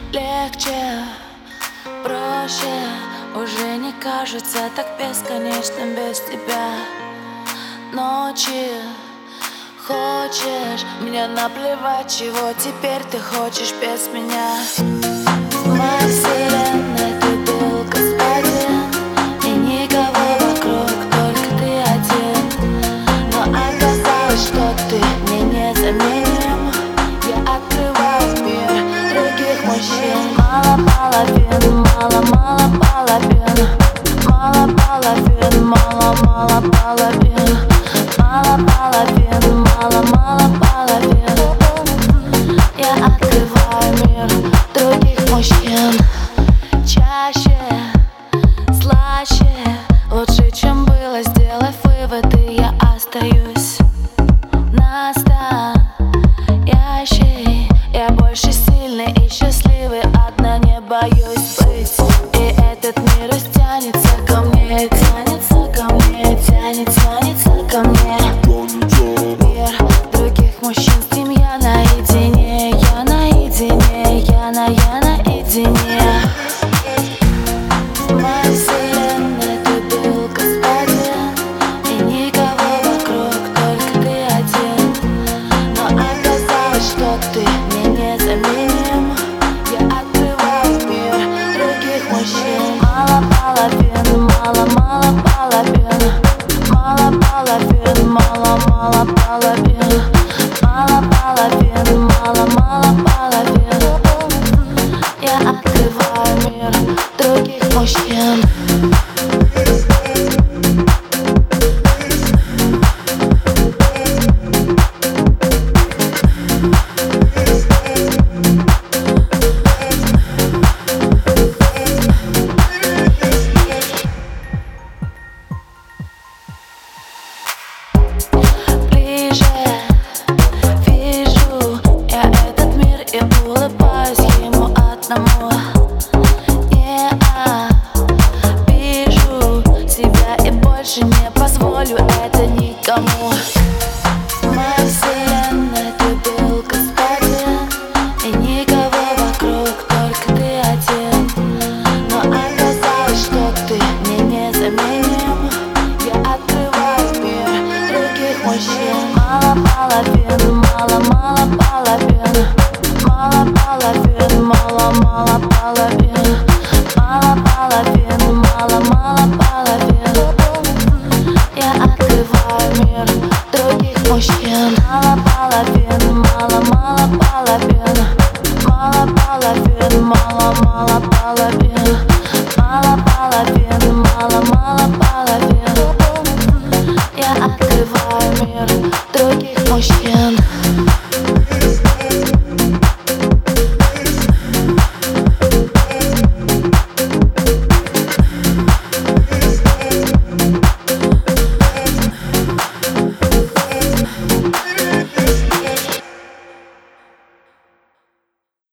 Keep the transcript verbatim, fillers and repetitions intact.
Легче, проще, уже не кажется так бесконечным без тебя. Ночи, хочешь меня наплевать, чего теперь ты хочешь без меня. В моей вселенной ты был господин, и никого вокруг, только ты один. Но оказалось, что ты мне незаменим. Я открываю мир других мужчин. Мало половин, мало-мало половин, мало половин, мало-мало половин, мало половин, мало-мало половин. Я открываю мир других мужчин. Чаще, слаще, лучше, чем было, сделав выводы, я остаюсь настоящей. Я больше сильный и счастливый, одна не боюсь быть. И этот мир растянется ко мне, тянется ко мне, тянет, тянется ко мне. Мир других мужчин, с ним я наедине, я наедине, я на, я наедине. В моей вселенной ты был господин, и никого вокруг, только ты один. Но оказалось, что ты мне незаменим. Я открываю мир других мужчин. Мало половин, мало-мало половин, мало половин, мало-мало половин, мало половин, мало-мало половин. Я открываю мир других мужчин. Улыбаюсь ему одному. Не обижу себя и больше не позволю это никому. В моей вселенной ты был господин, и никого вокруг, только ты один. Но оказалось, что ты мне незаменим. Я открываю мир других мужчин. Мало половин, мало-мало половин, мало половин, мало-мало половин, мало половин, мало-мало половин. Я открываю мир других мужчин. Мало половин, мало-мало половин, мало половин, мало-мало половин, мало половин, мало-мало половин.